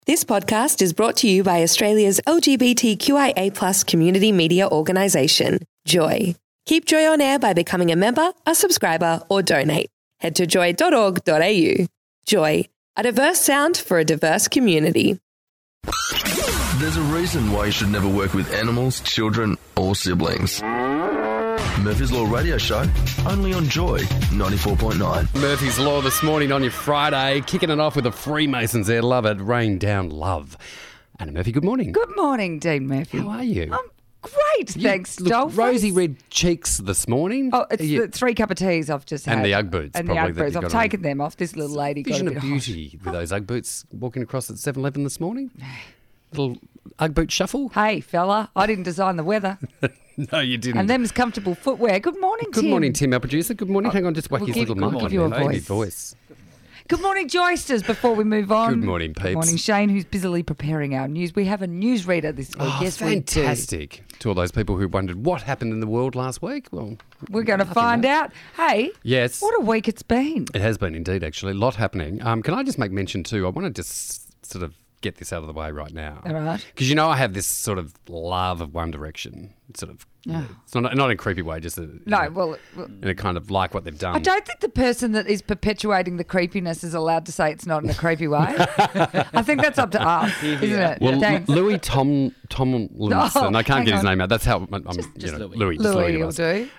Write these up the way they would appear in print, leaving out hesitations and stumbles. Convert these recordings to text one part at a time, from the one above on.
This podcast is brought to you by Australia's LGBTQIA+ community media organisation, Joy. Keep Joy on air by becoming a member, a subscriber, or donate. Head to joy.org.au. Joy, a diverse sound for a diverse community. There's a reason why you should never work with animals, children, or siblings. Murphy's Law Radio Show, only on Joy 94.9. Murphy's Law this morning on your Friday, kicking it off with the Freemasons there. Love it. Rain down love. Anna Murphy, good morning. Good morning, Dean Murphy. How are you? I'm great, thanks, Look, Dolphins. rosy red cheeks this morning. Oh, it's the 3 cup of teas I've just had. And the Ugg boots, And the probably, Ugg that boots. you I've got on. taken them off. This little lady got Vision a of bit beauty with those Ugg boots walking across at 7-Eleven this morning. Little Ugg boot shuffle. Hey, fella, I didn't design the weather. No, you didn't. And them's comfortable footwear. Good morning, Tim. Good morning, Tim, our producer. Good morning. Hang on, just whack we'll his give- little we'll mic give on you a there. Hey, voice. voice. Good morning, Joysters, before we move on. Good morning, peeps. Good morning, Shane, who's busily preparing our news. We have a newsreader this week. Oh, yes, fantastic. To all those people who wondered what happened in the world last week. Well, we do. We're going to find out. Hey, yes. what a week it's been. It has been indeed, actually. A lot happening. Can I just make mention too? I want to just sort of get this out of the way right now. All right. Because you know I have this sort of love of One Direction. Sort of. Yeah. It's not in a creepy way, just No, well, in a kind of like what they've done. I don't think the person that is perpetuating the creepiness is allowed to say it's not in a creepy way. I think that's up to us, isn't it? Well, Thanks. Louis Tomlinson, Oh, I can't hang get his on. name out. That's how I'm Just Louis. Louis. Just Louis to will us.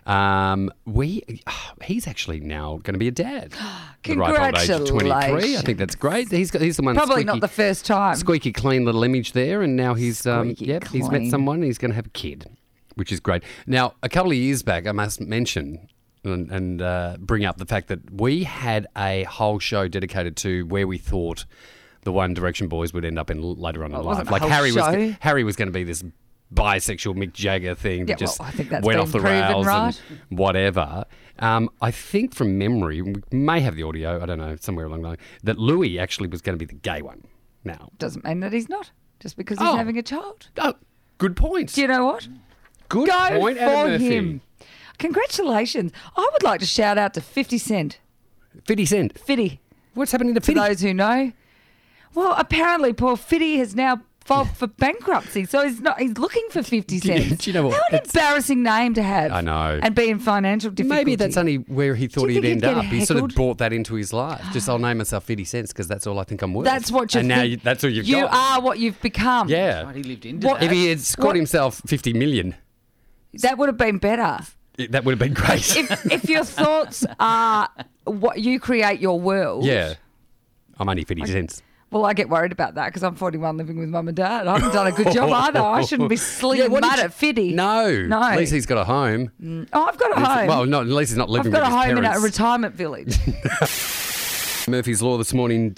do. He's actually now going to be a dad. At the ripe old age of 23. I Congratulations. think that's great. He's the one. Probably squeaky, not the first time. squeaky clean little image there, and now he's Squeaky he's met clean. someone. And he's going to have a kid, which is great. Now, a couple of years back, I must mention and bring up the fact that we had a whole show dedicated to where we thought the One Direction boys would end up in later on in It wasn't life. a Like whole Harry was going to be this bisexual Mick Jagger thing Yeah, that just well, I think that's went been off the proven, rails right? and whatever. I think from memory, we may have the audio, I don't know, somewhere along the line, that Louis actually was going to be the gay one now. Doesn't mean that he's not, just because he's Oh. having a child. Oh, good point. Do you know what? Good Go point, Anna for Murphy. him. Congratulations. I would like to shout out to 50 Cent. 50 Cent. Fitty, What's happening to for Fitty? those who know. Well, apparently poor Fitty has now filed for bankruptcy, so he's looking for 50 cents. Do you know what? How an That's- embarrassing name to have. I know. And be in financial difficulty. Maybe that's only where he thought Do you he'd think end he'd get up. He sort of heckled? brought that into his life. Just I'll name myself 50 cents because that's all I think I'm worth. That's what you and think. now that's all you've You got. are what you've become. Yeah. Right, he lived into What- that. If he had scored What- himself 50 million, That would have been better. that would have been great. If your thoughts are what you create your world. Yeah. I'm only 50 cents. Well, I get worried about that because I'm 41 living with mum and dad. I haven't done a good job either. I shouldn't be slinging what did mud you- at 50. No. No. At least he's got a home. Oh, I've got a home. Well, no, at least he's not I've living got a with his home in a parents. retirement village. Murphy's Law this morning.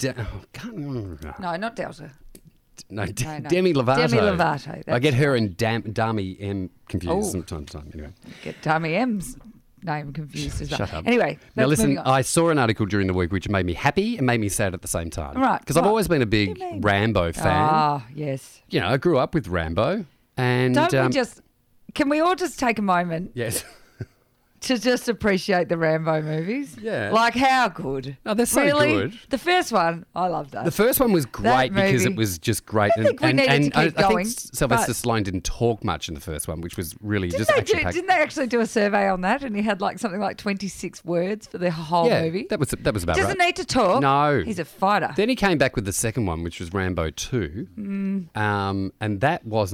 No, not Delta. No, No. Demi Lovato. Demi Lovato, I that's get her and Dami M confused Oh. sometimes. Anyway. Get Dummy M's name confused as well. Shut up. Anyway, Now let's listen, moving on. I saw an article during the week which made me happy and made me sad at the same time. Right, Because I've what? always been a What do big you mean? Rambo fan. Ah, yes. You know, I grew up with Rambo. And Don't we just... Can we all just take a moment yes. to just appreciate the Rambo movies? Yeah. Like, how good? Oh, they're so really? good. The first one, I loved that. The first one was great because movie. it was just great. I think we needed to keep I going, think Sylvester but- Stallone didn't talk much in the first one, which was really just action packed. Didn't they actually do a survey on that? And he had like something like 26 words for the whole Yeah, movie. that was about Doesn't right. need to talk. No. He's a fighter. Then he came back with the second one, which was Rambo 2. And that was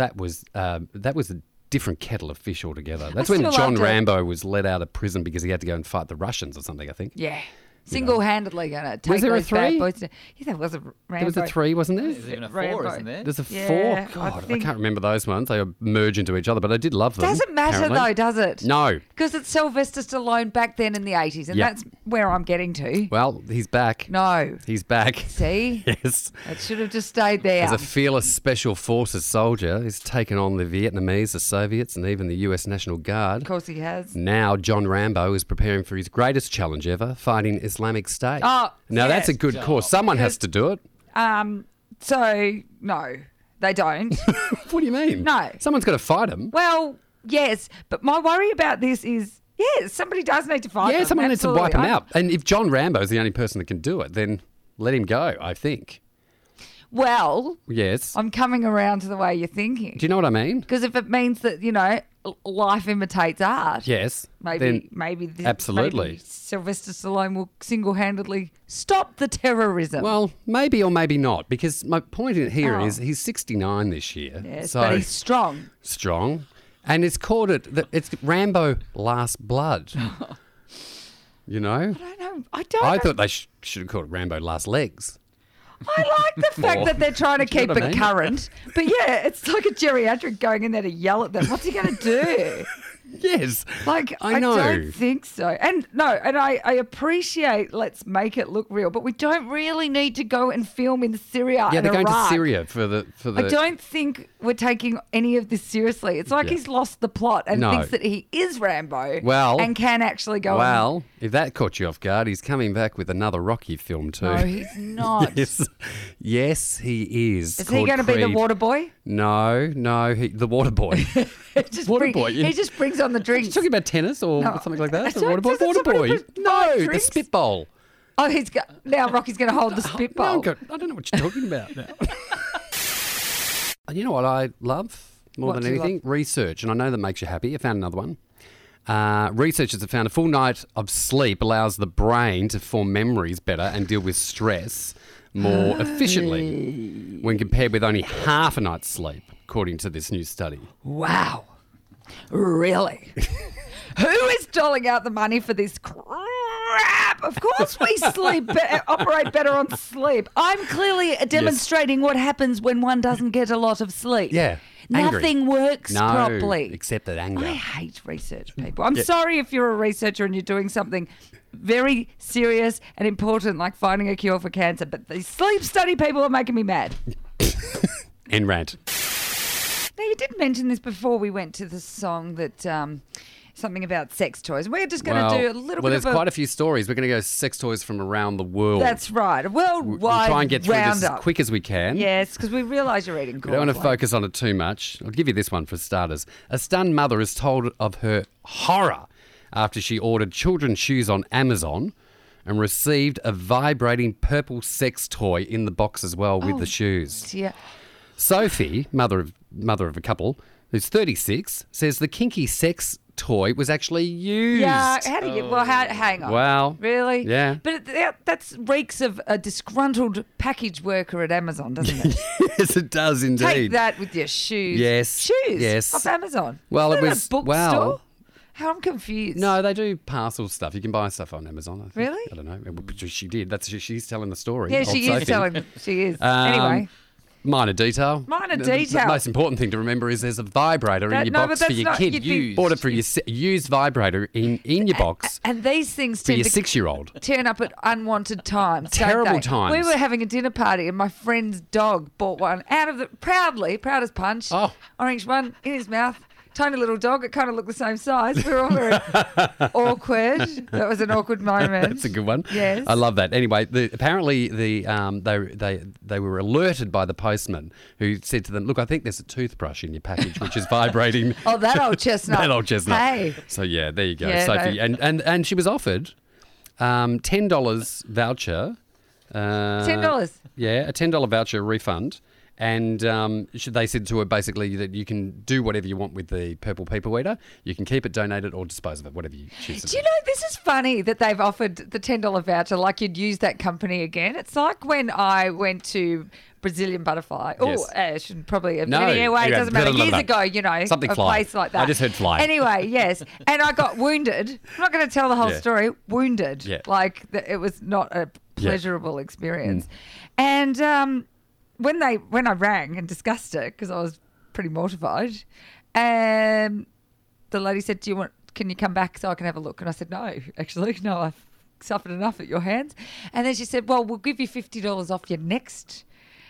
a different kettle of fish altogether. That's when still John loved it. Rambo was let out of prison because he had to go and fight the Russians or something, I think. Yeah. Single-handedly going to take Was there a those bad 3? boys down. Yeah, there was a Rambo. There was a 3, wasn't there? There's even a 4, Rambo. isn't there? There's a Yeah, 4. I God, I think- can't remember those ones. They merge into each other, but I did love them. Doesn't matter apparently. though, does it? No. Because it's Sylvester Stallone back then in the 80s, and Yeah. that's where I'm getting to. Well, he's back. No. He's back. See? Yes. It should have just stayed there. As a fearless special forces soldier, he's taken on the Vietnamese, the Soviets, and even the US National Guard. Of course he has. Now, John Rambo is preparing for his greatest challenge ever, fighting Islamic State. Oh, now, yes. that's a good cause. Someone has to do it. So, no, they don't. What do you mean? No. Someone's got to fight him. Well, yes, but my worry about this is, yes, somebody does need to fight Yeah, them, someone needs to wipe him absolutely. out. And if John Rambo's the only person that can do it, then let him go, I think. Well, Yes. I'm coming around to the way you're thinking. Do you know what I mean? Because if it means that, life imitates art, Yes. maybe absolutely. maybe Sylvester Stallone will single-handedly stop the terrorism. Well, maybe or maybe not, because my point here is he's 69 this year. yes, so but he's strong. strong. And it's called it's Rambo Last Blood. You know? I don't I know. thought they should have called it Rambo Last Legs. I like the fact that they're trying to Do you keep know what it I mean? current. But yeah, it's like a geriatric going in there to yell at them. What's he going to do? Yes. Like, I know. don't think so. And I appreciate let's make it look real, but we don't really need to go and film in Syria. Yeah, and they're going to Iraq. Syria for the. I don't think we're taking any of this seriously. It's like Yeah. he's lost the plot and No. thinks that he is Rambo Well- and can actually go Well, if that caught you off guard, he's coming back with another Rocky film too. No, he's not. Yes, he is. Is he going to be the water boy? No, the water boy. Water boy. He just brings on the Are you drinks. talking about tennis or No. something like that? I The don't- water boy. doesn't Water somebody boy. put No, the drinks? spitbowl. Oh, now Rocky's going to hold the spitball. No, I don't know what you're talking about now. You know what I love more What than do you anything? Research, and I know that makes you happy. I found another one. Researchers have found a full night of sleep allows the brain to form memories better and deal with stress more efficiently when compared with only half a night's sleep, according to this new study. Wow. Really? Who is doling out the money for this crap? Of course we operate better on sleep. I'm clearly demonstrating what happens when one doesn't get a lot of sleep. Yeah. Angry. Nothing works No, properly. except that anger. I hate research people. I'm sorry if you're a researcher and you're doing something very serious and important like finding a cure for cancer, but these sleep study people are making me mad. And rant. Now, you did mention this before we went to the song that something about sex toys. We're just going to do a little bit there's of a... quite a few stories. We're going to go sex toys from around the world. That's right. A We'll worldwide try and get through this as roundup. quick as we can. Yes, because we realise you're eating We don't want to focus on it too much. I'll give you this one for starters. A stunned mother is told of her horror after she ordered children's shoes on Amazon and received a vibrating purple sex toy in the box as well with the shoes. Yeah. Sophie, mother of a couple, who's 36, says the kinky sex toy was actually used. Yeah, how do you... Well, hang on. Well, Really? yeah. But that's reeks of a disgruntled package worker at Amazon, doesn't it? Yes, it does indeed. Take that with your shoes. Yes. Shoes? Yes. Off Amazon? Well, Isn't it that was- a bookstore? well- How I'm confused. No, they do parcel stuff. You can buy stuff on Amazon. I think. Really? I don't know. She did. She's telling the story. Yeah, old she Sophie. is telling... She is. Um, Anyway. Minor detail. Minor The detail. most important thing to remember is there's a vibrator in your No, box but for that's your not- kid. you'd be- Bought it for your used vibrator in your box And these things for tend your to 6-year-old. turn up at unwanted times. don't Terrible they? times. We were having a dinner party and my friend's dog bought one out of the proud as punch. Oh. Orange one in his mouth. Tiny little dog. It kind of looked the same size. We were all very awkward. That was an awkward moment. That's a good one. Yes. I love that. Anyway, apparently they were alerted by the postman who said to them, "Look, I think there's a toothbrush in your package which is vibrating." Oh, that old chestnut. That old chestnut. Hey. So yeah, there you go, Yeah, Sophie. no. And she was offered $10 voucher. $10? Yeah, a $10 voucher refund. And they said to her basically that you can do whatever you want with the purple people eater. You can keep it, donate it, or dispose of it, whatever you choose to do. Do you know, this is funny that they've offered the $10 voucher like you'd use that company again. It's like when I went to Brazilian Butterfly. Yes. Oh, I should probably have. No, Anyway, it yeah, doesn't matter. blah, blah, Years blah. ago, Something a fly. place like that. I just heard fly. Anyway, yes. And I got wounded. I'm not going to tell the whole Yeah. story. Wounded. Yeah. Like, it was not a pleasurable experience. And when I rang and discussed it, because I was pretty mortified, the lady said, can you come back so I can have a look? And I said, no, actually, no, I've suffered enough at your hands. And then she said, well, we'll give you $50 off your next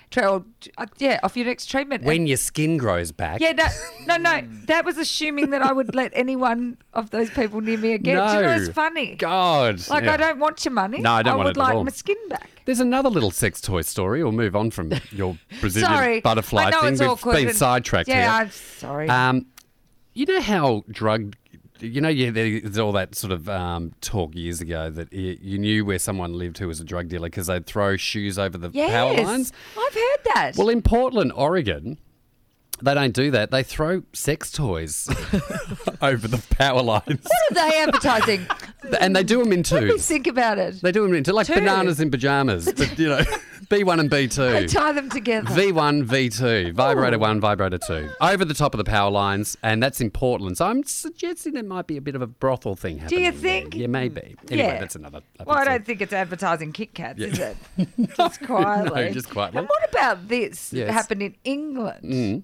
off your next treatment. When your skin grows back. Yeah, no. That was assuming that I would let any one of those people near me again. Do you know, it's funny. God. Like, yeah. I don't want your money. No, I don't want would it at like all. my skin back. There's another little sex toy story. We'll move on from your Brazilian Sorry. butterfly I know thing. it's We've awkward been and- sidetracked yeah, here. I'm sorry. You know how drug there's all that sort of talk years ago that you knew where someone lived who was a drug dealer because they'd throw shoes over the power lines. I've heard that. Well, in Portland, Oregon, they don't do that. They throw sex toys over the power lines. What are they advertising? And they do them in Let me twos. think about it. They do them in two, like Two. bananas in pajamas. But, B1 and B2. They tie them together. V1, V2, vibrator 1, vibrator 2, over the top of the power lines, and that's in Portland. So I'm suggesting there might be a bit of a brothel thing happening. Do you there. think? Yeah, maybe. Anyway, that's another. Well, I don't think it's advertising Kit Kats, is it? Just quietly. No, just quietly. And what about this? Yes. It happened in England. Mm.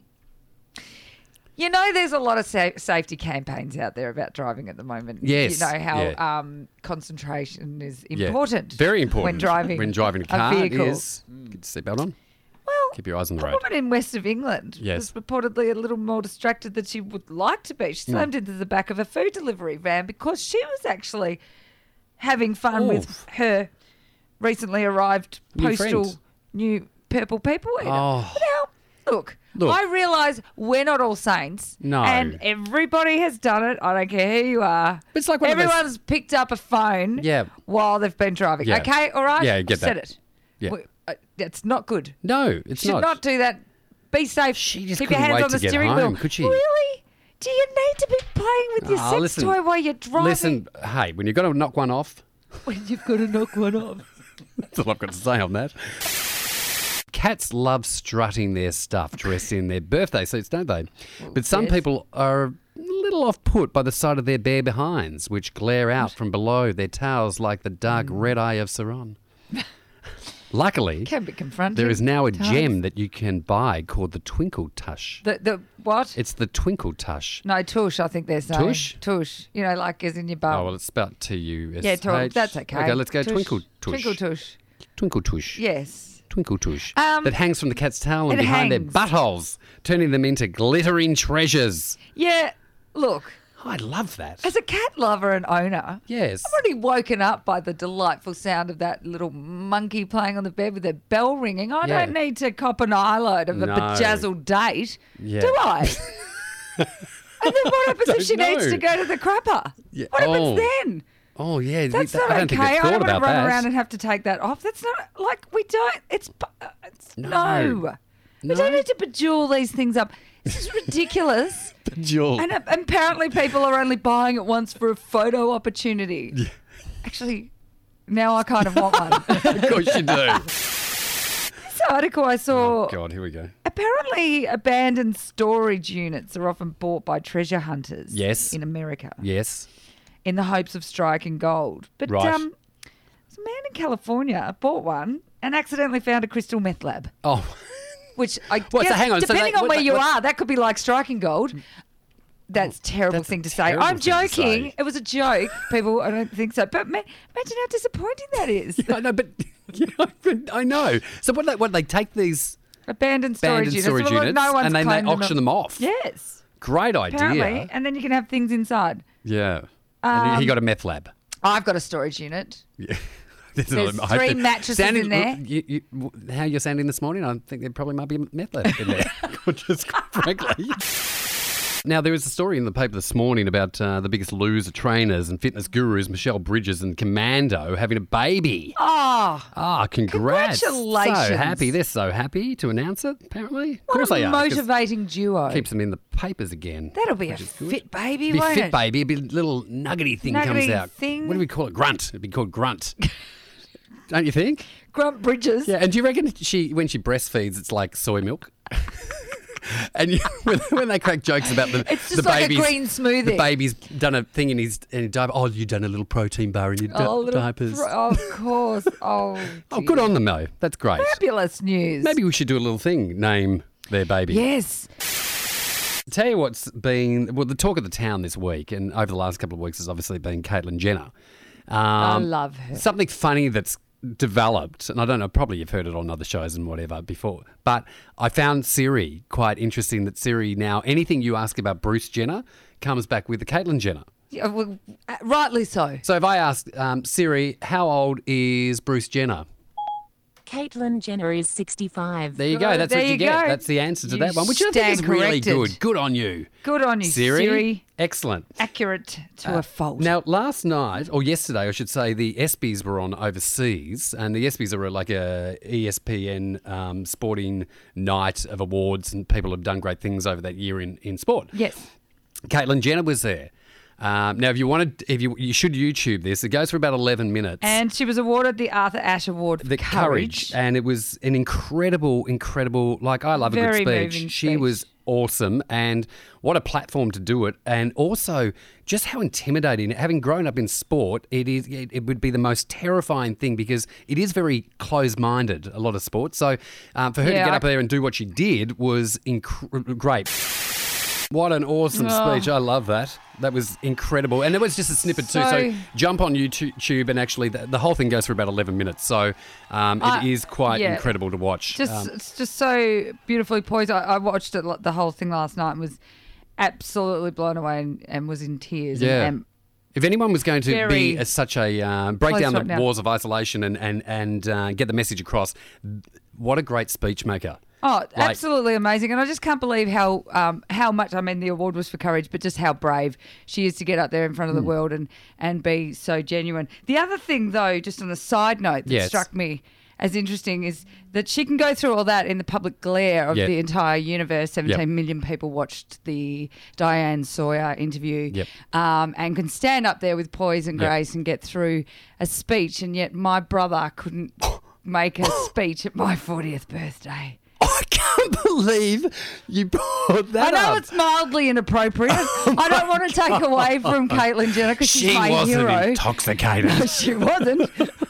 You know, there's a lot of safety campaigns out there about driving at the moment. Yes, You know how yeah. concentration is Yeah. important. Very important. When driving a car, vehicle. is get your seatbelt on. Well, Keep your eyes on the a road. woman in west of England Yes. was reportedly a little more distracted than she would like to be. She slammed into the back of a food delivery van because she was actually having fun with Oof. her recently arrived New postal friend. new purple people eater. Oh. Now, look, Look. I realise we're not all saints. No. And everybody has done it. I don't care who you are. But it's like one of those- everyone's picked up a phone Yeah. while they've been driving. Yeah. Okay, all right? Yeah, I get I've said that. it. Yeah. It's not good. No, it's Should not do that. Be safe. She just Keep your couldn't hands wait on the to get steering home, wheel. could she? Really? Do you need to be playing with your sex listen, toy while you're driving? Listen, hey, when you've got to knock one off, When you've got to knock one off. that's all I've got to say on that. Cats love strutting their stuff dressed in their birthday suits, don't they? But some yes. people are a little off-put by the sight of their bare behinds, which glare out from below their tails like the dark red eye of Sauron. Luckily, Can be confronting. there is now a times. gem that you can buy called the Twinkle Tush. The what? It's the Twinkle Tush. No, tush, I think they're saying. Tush? Tush. You know, like as in your bum. Oh, well, it's spelled T-U-S-H. yeah, tush. That's okay. Okay, let's go Tush. Twinkle Tush. Twinkle tush. Twinkle Tush. Yes. Twinkle Tush. Um, that hangs from the cat's tail and it behind hangs. their buttholes, turning them into glittering treasures. Yeah, look, Oh, I love that. as a cat lover and owner, Yes. I'm already woken up by the delightful sound of that little monkey playing on the bed with their bell ringing. I Yeah. don't need to cop an eyelid of a No. bejazzled date, Yeah. do I? And then what happens if don't she needs know. to go to the crapper? Yeah. What happens Oh. then? Oh, yeah. That's not I don't okay. think they've I thought don't want to about run that. around and have to take that off. That's not like we don't. It's no. We No. don't need to bejewel these things up. This is ridiculous. Jewel. And apparently people are only buying it once for a photo opportunity. Actually, now I kind of want one. Of course you do. This article I saw, Oh, God, here we go. apparently abandoned storage units are often bought by treasure hunters Yes. in America Yes. in the hopes of striking gold. But Right. there's a man in California bought one and accidentally found a crystal meth lab. Oh, Which I What, so guess, hang on, so depending they- on what where they- you what- are, that could be like striking gold. That's a terrible That's a thing to say. terrible I'm thing to joking. say. It was a joke. People, I don't think so. But imagine how disappointing that is. I know, but I know. So what they take these Abandoned storage units. storage Well, look, units no one's and then they claimed auction them off. Yes. Great idea. Apparently. And then you can have things inside. Yeah. And he got a meth lab. I've got a storage unit. Yeah. There's There's I hope 3 that- mattresses sounding- in there. How you're sounding this morning, I think there probably might be a meth lab in there. Just frankly. Now, there was a story in the paper this morning about the biggest loser trainers and fitness gurus, Michelle Bridges and Commando, having a baby. Oh, Ah, congrats. Congratulations. So happy. They're so happy to announce it, apparently. Of what course a they are. 'cause motivating duo. Keeps them in the papers again. That'll be a which is good. fit baby, Be won't fit it? baby. A bit little nuggety thing comes Nuggety out. thing. What do we call it? Grunt. It'd be called Grunt. Don't you think? Grunt Bridges. Yeah. And do you reckon when she breastfeeds, it's like soy milk? And when they crack jokes about It's the just like a baby's, green smoothie. the baby's done a thing in his diaper. Oh, you've done a little protein bar in your Little diapers. of course. Oh, Oh, good on them though. That's great. fabulous news. Maybe we should do a little thing. Name their baby. Yes. Tell you what's been, well, the talk of the town this week and over the last couple of weeks has obviously been Caitlyn Jenner. I love her. Something funny that's developed, and I don't know, probably you've heard it on other shows and whatever before, but I found Siri quite interesting that Siri now, anything you ask about Bruce Jenner comes back with the Caitlyn Jenner. Yeah, well, rightly so. So if I ask Siri, how old is Bruce Jenner? Caitlyn Jenner is 65. There you go. That's There what you you get. go. That's the answer to You that one, which I think is stand really corrected. good. Good on you. Good on you, Siri. Excellent. Accurate to a fault. Now, last night, or yesterday, I should say, the ESPYs were on overseas, and the ESPYs are like a ESPN sporting night of awards, and people have done great things over that year in sport. Yes. Caitlyn Jenner was there. Now, if you should YouTube this. It goes for about 11 minutes. And she was awarded the Arthur Ashe Award for The courage, and it was an incredible. Like, I love a Very good moving speech. She speech. was awesome, and what a platform to do it, and also just how intimidating. Having grown up in sport, it would be the most terrifying thing because it is very closed-minded. A lot of sports, so for her to get up there and do what she did was great. What an awesome speech. I love that. That was incredible. And it was just a snippet too. So jump on YouTube and actually the whole thing goes for about 11 minutes. So it is quite incredible to watch. It's just so beautifully poised. I watched it, the whole thing last night and was absolutely blown away and was in tears. Yeah. And If anyone was going to very be such a break down right the now. walls of isolation and get the message across, what a great speech maker. Oh, absolutely amazing. And I just can't believe how much, I mean, the award was for courage, but just how brave she is to get up there in front of the world and be so genuine. The other thing, though, just on a side note that struck me as interesting is that she can go through all that in the public glare of the entire universe. 17 million people watched the Diane Sawyer interview and can stand up there with poise and grace and get through a speech. And yet my brother couldn't make a speech at my 40th birthday. I can't believe you brought that I know up. it's mildly inappropriate. I don't want to take away from Caitlyn Jenner because she's my wasn't hero. intoxicated. No, she wasn't.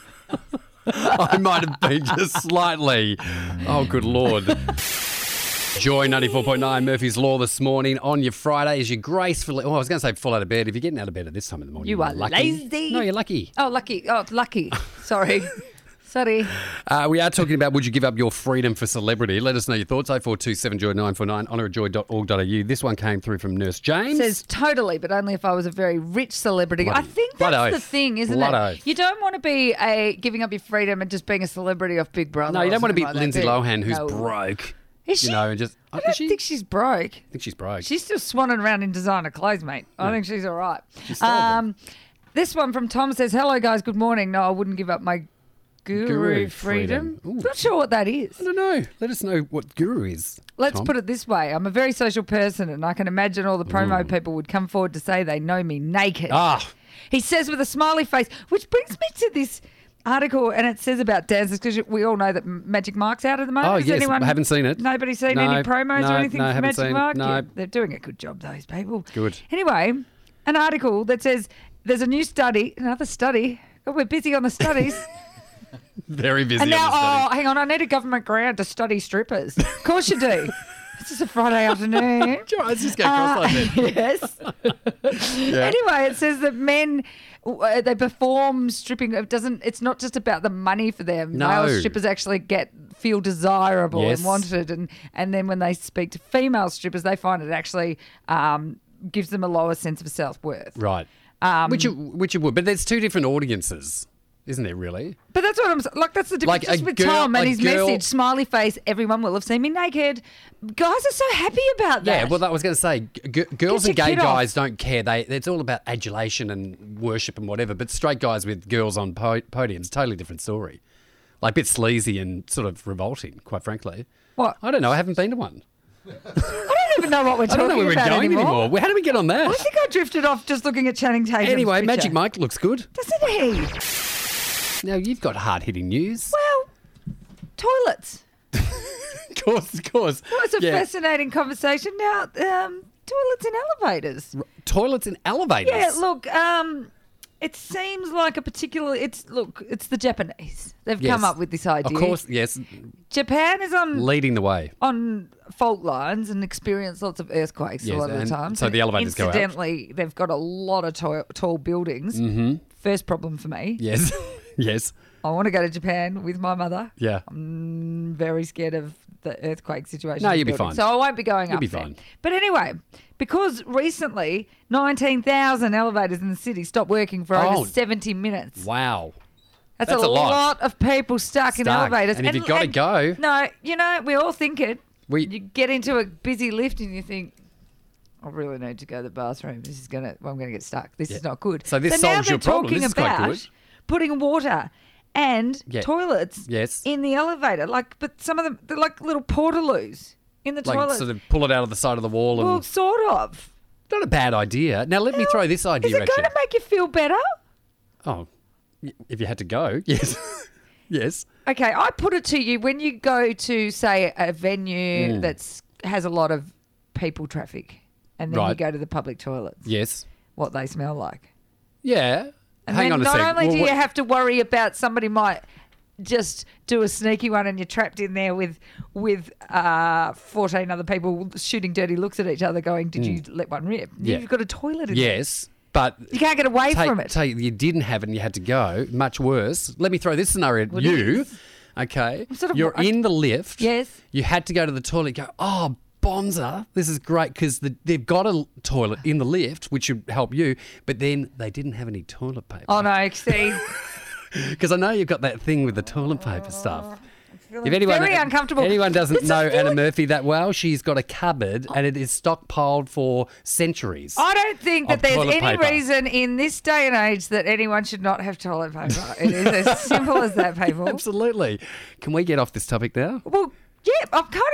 I might have been just slightly. Oh, good Lord. Joy 94.9 Murphy's Law this morning on your Friday as you gracefully, I was going to say fall out of bed. If you're getting out of bed at this time in the morning, You you're are lucky. lazy. No, you're lucky. Oh, lucky. Oh, lucky. Sorry. Sorry. We are talking about would you give up your freedom for celebrity? Let us know your thoughts. 0427 Joy 949 honourjoy.org.au. This one came through from Nurse James. Says totally, but only if I was a very rich celebrity. Bloody- I think blood that's the oath. thing, isn't Blood it? oath. You don't want to be giving up your freedom and just being a celebrity off Big Brother. No, you or don't want to be something like Lindsay that. Lohan, who's No. broke. Is she? You know, and just I don't think she's broke. I think she's broke. She's still swanning around in designer clothes, mate. I think she's all right. stole them. This one from Tom says, hello, guys. Good morning. No, I wouldn't give up my guru freedom. Ooh. Not sure what that is. I don't know. Let us know what guru is. Let's Tom. put it this way. I'm a very social person, and I can imagine all the promo people would come forward to say they know me naked. Ah, He says with a smiley face, which brings me to this article, and it says about dancers, because we all know that Magic Mike's out at the moment. Oh, Has yes. anyone, I haven't seen it. Nobody seen No, any promos no, or anything no, from haven't Magic seen it. Mike? No. Yeah, they're doing a good job, those people. Good. Anyway, an article that says there's a new study, another study. Oh, we're busy on the studies. very busy. And now, on the study. hang on, I need a government grant to study strippers. Of course you do. It's just a Friday afternoon. Sure, let's just go cross-eyed then. Yes. Anyway, it says that men they perform stripping. It's not just about the money for them. No. Male strippers actually feel desirable Yes. and wanted, and then when they speak to female strippers, they find it actually gives them a lower sense of self-worth. Right. Which it would. But there's two different audiences, isn't there, really? But that's what I'm like. That's the difference. Like a Just with girl- Tom and a his girl- message, smiley face. Everyone will have seen me naked. Guys are so happy about that. Yeah, well, I was going to say, girls Get and your gay kid off. guys don't care. It's all about adulation and worship and whatever. But straight guys with girls on podiums, totally different story. Like a bit sleazy and sort of revolting, quite frankly. What? I don't know. I haven't been to one. I don't even know what we're I talking don't know where we're about going anymore. anymore. How did we get on that? I think I drifted off just looking at Channing Tatum's Anyway, picture. Magic Mike looks good. Doesn't he? Now, you've got hard-hitting news. Well, toilets. Of course. Well, it's a Yeah. fascinating conversation. Now, toilets and elevators. Toilets and elevators. Yeah, look, it seems like a particular. It's the Japanese. They've Yes. come up with this idea. Of course, yes. Japan is Leading the way. on fault lines and experience lots of earthquakes Yes, a lot of the and time. so the elevators go out. Incidentally, they've got a lot of tall buildings. Mm-hmm. First problem for me. Yes. Yes. I want to go to Japan with my mother. Yeah. I'm very scared of the earthquake situation. No, in you'll be buildings. fine. So I won't be going You'll up be there. fine. But anyway, because recently 19,000 elevators in the city stopped working for Oh. over 70 minutes. Wow. That's a lot of people stuck in elevators. And if you've got to go. No, we all think it. You get into a busy lift and you think, I really need to go to the bathroom. I'm going to get stuck. This is not good. So this solves your problem. This is quite good. Putting water and toilets in the elevator. But some of them, they're like little portaloos in the toilets. Sort of pull it out of the side of the wall. Well, sort of. Not a bad idea. Now, let me throw this idea at you. Is it going to make you feel better? Oh, if you had to go, yes. Yes. Okay, I put it to you, when you go to, say, a venue that has a lot of people traffic and then you go to the public toilets. Yes. What they smell like. Yeah. And Hang on a not sec. only do you have to worry about somebody might just do a sneaky one and you're trapped in there with 14 other people shooting dirty looks at each other going, did you let one rip? Yeah. You've got a toilet in there. Yes. But you can't get away from it. You didn't have it and you had to go. Much worse. Let me throw this scenario at you. Okay. You're in the lift. Yes. You had to go to the toilet. You go, oh, bonza. This is great because they've got a toilet in the lift, which should help you. But then they didn't have any toilet paper. Oh, no. See. Because I know you've got that thing with the toilet paper stuff. If very uncomfortable. Anyone doesn't know Anna Murphy that well, she's got a cupboard and it is stockpiled for centuries. I don't think that there's any reason in this day and age that anyone should not have toilet paper. It is as simple as that, people. Absolutely. Can we get off this topic now? Well, yeah, I'm kind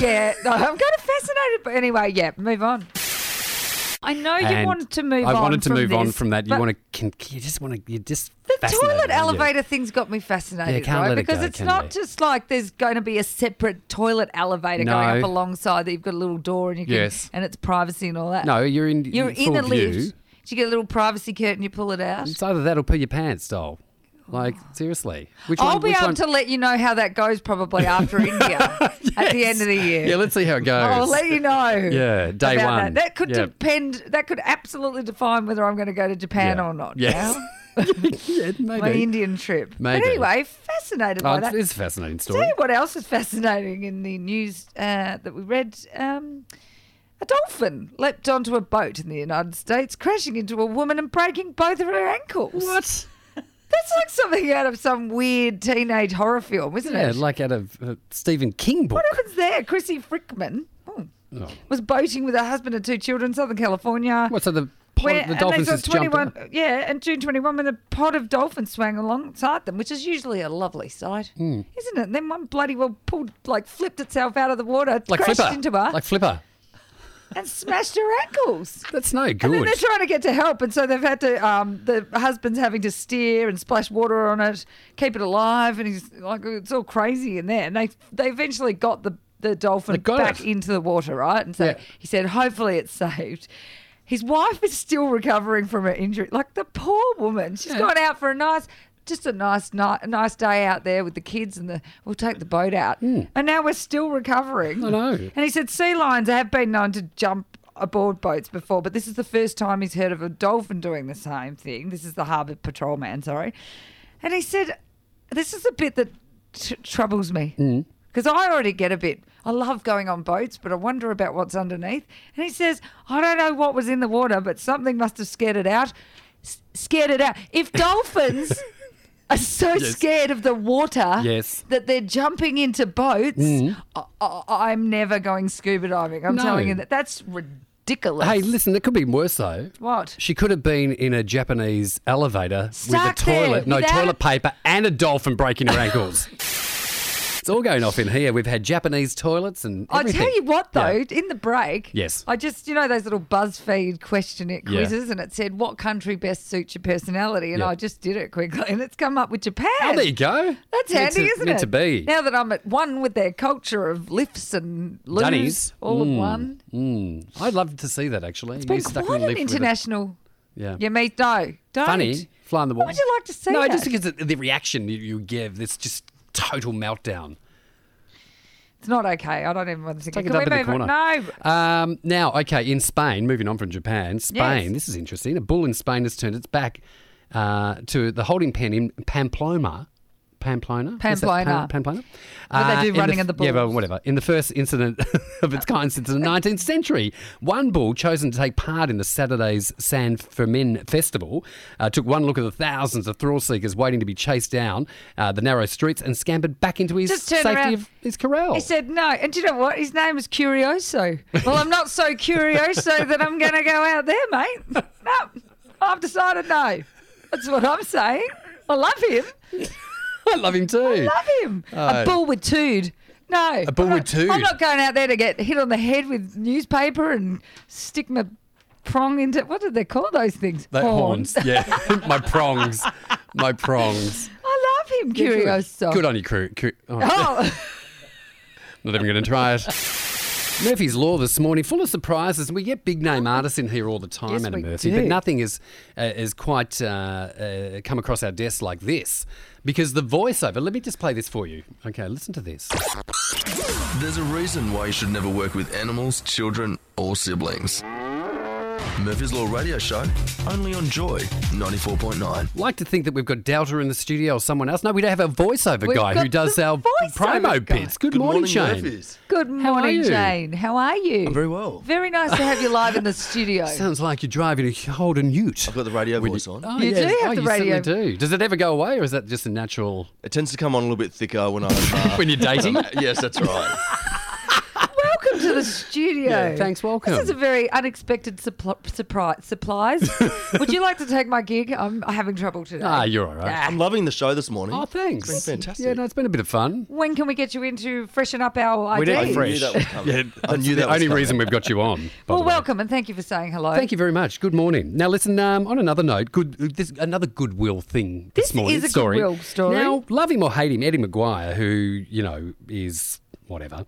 of fascinated. But anyway, move on. I know you wanted to move on. I wanted to from move this, on from that. You just the toilet elevator thing's got me fascinated, can't right? let it Because go, it's not just like there's going to be a separate toilet elevator going up alongside that you've got a little door and you can, and it's privacy and all that. No, you're in a lift. You get a little privacy curtain, you pull it out. It's either that or put your pants, doll. Like, seriously. I'll be able to let you know how that goes probably after India at the end of the year. Yeah, let's see how it goes. I'll let you know. Yeah, day one. That could depend. That could absolutely define whether I'm going to go to Japan or not. Yes. Yeah, maybe. My Indian trip. Maybe. But anyway, fascinated by that. It's a fascinating story. Tell you what else is fascinating in the news that we read. A dolphin leapt onto a boat in the United States, crashing into a woman and breaking both of her ankles. What? That's like something out of some weird teenage horror film, isn't it? Yeah, like out of a Stephen King book. What happens there? Chrissy Frickman was boating with her husband and 2 children in Southern California. What, so the dolphins just jumped out? Yeah, and June 21 when a pod of dolphins swam alongside them, which is usually a lovely sight, isn't it? And then one bloody well flipped itself out of the water, crashed into her. Like Flipper. And smashed her ankles. That's no good. And then they're trying to get to help, and so they've had to. The husband's having to steer and splash water on it, keep it alive, and he's like, it's all crazy in there. And they eventually got the dolphin back into the water, right? And so he said, hopefully it's saved. His wife is still recovering from her injury. Like the poor woman, she's gone out for a nice day out there with the kids and we'll take the boat out. And now we're still recovering. I know. And he said sea lions have been known to jump aboard boats before, but this is the first time he's heard of a dolphin doing the same thing. This is the harbour patrolman, sorry. And he said, this is a bit that troubles me. Because I already get a bit, I love going on boats, but I wonder about what's underneath. And he says, I don't know what was in the water, but something must have scared it out. If dolphins are so scared of the water that they're jumping into boats, I'm never going scuba diving. I'm telling you that's ridiculous. Hey, listen, it could be worse though. What? She could have been in a Japanese elevator Stuck with a toilet, there, toilet paper, and a dolphin breaking her ankles. It's all going off in here. We've had Japanese toilets and everything. I tell you what, though, in the break, I just, those little BuzzFeed questionnaire quizzes, and it said, what country best suits your personality? And I just did it quickly, and it's come up with Japan. Oh, there you go. That's handy, isn't it? Meant to be. Now that I'm at one with their culture of lifts and loos, Dunnies. all at one. I'd love to see that, actually. It's been quite an international... Yeah, mate, don't. Funny, fly on the wall. Why would you like to see that? No, just because the reaction you give, it's just total meltdown. It's not okay. I don't even want to think. Take it up in the corner. No. Now, okay, in Spain, moving on from Japan, this is interesting. A bull in Spain has turned its back to the holding pen in Pamplona Pamplona. Pamplona. Pamplona. What they do running in the Yeah, well, bulls. whatever. In the first incident of its kind since the 19th century, one bull chosen to take part in the Saturday's San Fermin Festival took one look at the thousands of thrill seekers waiting to be chased down the narrow streets and scampered back into his Just turned safety around. of his corral. He said no. And do you know what? His name was Curioso. Well, I'm not so Curioso that I'm going to go out there, mate. No, I've decided no. That's what I'm saying. I love him. I love him too. Love him. A bull with tood. No. A bull with tood. I'm not going out there to get hit on the head with newspaper and stick my prong into, what do they call those things? Horns. Yeah. My prongs. My prongs. I love him, Curioso. Good on you, Oh. Not even going to try it. Murphy's Law this morning, full of surprises. We get big name artists in here all the time, Yes, Anna we Murphy, do. but nothing is quite come across our desks like this. Because the voiceover, let me just play this for you. Okay, listen to this. There's a reason why you should never work with animals, children, or siblings. Murphy's Law Radio Show, only on Joy 94.9. Like to think that we've got Delta in the studio or someone else. No, we don't have a voiceover We've guy got who does the our voiceover promo guy. bits. Good morning, Shane. Murphys. Good How are morning, you? Jane. How are you? I'm very well. Very nice to have you live in the studio. Sounds like you're driving a Holden Ute. I've got the radio voice on. Oh, You yes. do have Oh, the you radio- certainly do. Does it ever go away, or is that just a natural It tends to come on a little bit thicker when I'm... when you're dating? Yes, that's right. Welcome to the studio. Yeah, thanks, welcome. This is a very unexpected supplies. Would you like to take my gig? I'm having trouble today. Ah, you're all right. I'm loving the show this morning. Oh, thanks. It's been fantastic. Yeah, no, it's been a bit of fun. When can we get you in to freshen up our We ideas? need fresh. knew that was coming. Yeah, I knew the that was only coming. reason we've got you on. by Well, the way. welcome and thank you for saying hello. Thank you very much. Good morning. Now, listen. On another note, another goodwill thing this This morning. is a goodwill story. Now, love him or hate him, Eddie Maguire, who is whatever.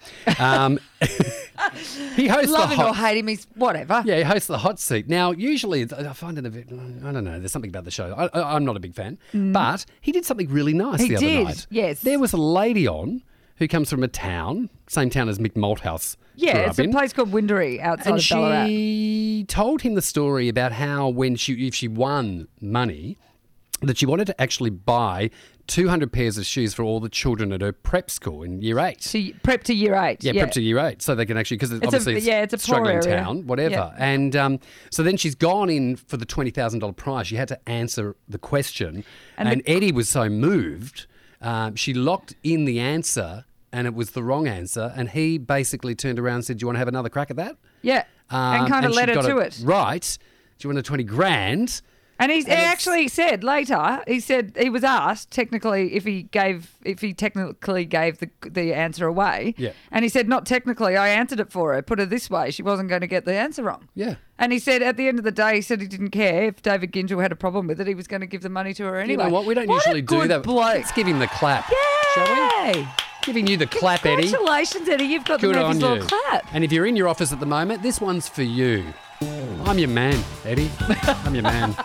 He hosts Love the him or hot. hate him, he's whatever. Yeah, he hosts the hot seat. Now, usually, I find it a bit. I don't know. There's something about the show. I'm not a big fan, but he did something really nice He the other did, night. yes. There was a lady on who comes from a town, same town as Mick Malthouse. Yeah, grew it's up a in. place called Windery outside And of Ballarat. she told him the story about how if she won money, that she wanted to actually buy 200 pairs of shoes for all the children at her prep school in year 8. She prep to year 8. Yeah, prep to year 8, so they can actually, because obviously it's a poor struggling area. town, whatever. Yeah. And so then she's gone in for the $20,000 prize. She had to answer the question, and Eddie was so moved, she locked in the answer, and it was the wrong answer. And he basically turned around and said, "Do you want to have another crack at that?" Yeah, and kind of she led her got to it. Right. Do you want a 20 grand? And he actually said later, he said he was asked technically if he technically gave the answer away. Yeah. And he said, not technically, I answered it for her. Put it this way, she wasn't going to get the answer wrong. Yeah. And he said at the end of the day, he said he didn't care if David Gingell had a problem with it. He was going to give the money to her anyway. You know what? We don't What a usually do good that. bloke. Let's give him the clap, shall we? Yay! Giving you the clap, Eddie. Congratulations, Eddie. You've got Good the on Murphy's Law you. clap. And if you're in your office at the moment, this one's for you. I'm your man, Eddie. I'm your man.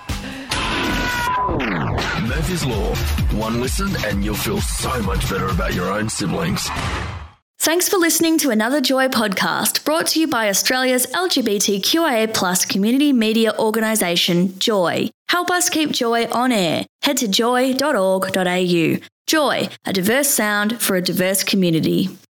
Murphy's Law. One listen and you'll feel so much better about your own siblings. Thanks for listening to another Joy podcast brought to you by Australia's LGBTQIA+ community media organisation, Joy. Help us keep Joy on air. Head to joy.org.au. Joy, a diverse sound for a diverse community.